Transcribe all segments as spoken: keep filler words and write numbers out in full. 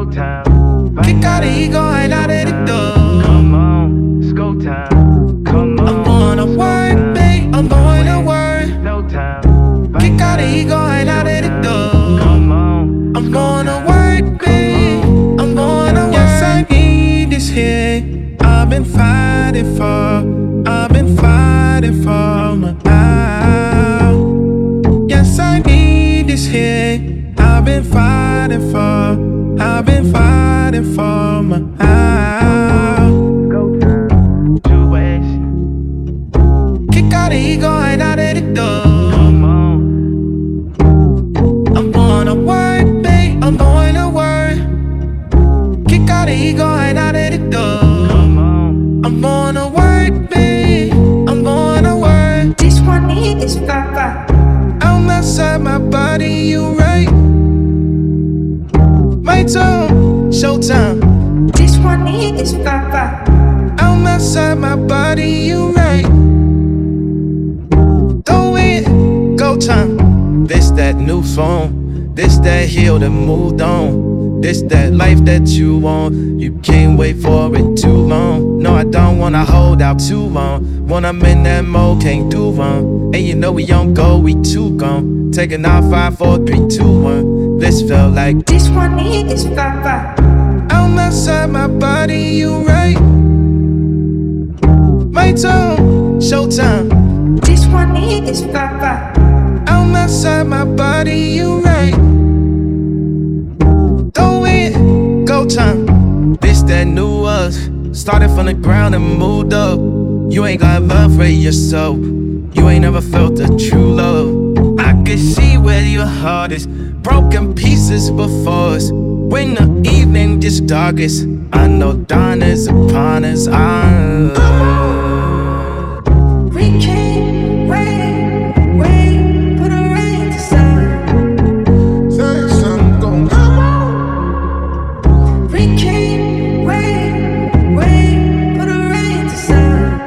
time. Kick out the ego and out of the door. Come on, it's go time. Come on. I'm gonna work, babe. I'm going to work. No time. Kick out the ego and out of the door. Come on. I'm gonna work, babe. I'm gonna work. Yes, I need this hit. I've been fighting for. I've been fighting for my out. Yes, I need this hit. I've been fighting for. I've been fighting for my out. Go time. Two ways. Kick out the ego and out of the door. Come on. I'm gonna work, babe. I'm going to work. Kick out the ego and out of the door. Come on. I'm gonna work, babe. I'm gonna work. This one is Papa. I'm outside my body, you right. My tone, showtime. This one is Papa. I'm outside my body, you right. Throw it, go time. This that new phone. This that heel that moved on. This that life that you want. You can't wait for it too long. No, I don't wanna hold out too long. When I'm in that mode, can't do wrong. And you know we on go, we too gone. Taking out five, four, three, two, one. This felt like This one is Papa. I'm outside my body, you right. My tone, showtime. This one is Papa. I'm outside my body, you right. Throw it, go time. This that new us. Started from the ground and moved up. You ain't got love for yourself. You ain't never felt the true love. I can see where your heart is. Broken pieces before us. When the evening gets darkest, I know dawn is upon us. I We can't wait, wait for the rain to stop. Say something gon' come on. We can't wait, wait for the rain to stop.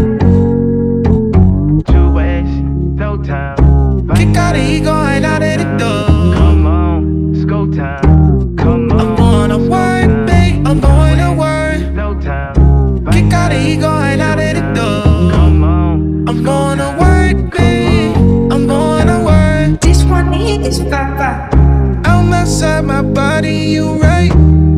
Two ways. No time. kick out the ego and out of the door. Come on, it's go time. Come on. I'm gonna work, babe. I'm going to work. No time. Kick out the ego and out of the door. Come on. I'm gonna work, babe. I'm gonna work. This one is Papa. I'm outside my body, you right.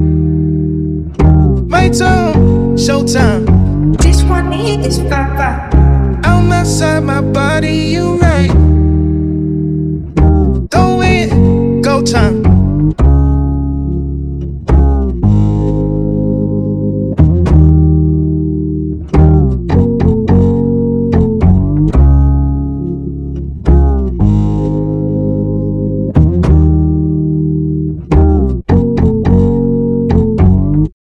My tone, showtime. This one is Papa. I'm outside my body, you right. Throw it, go time.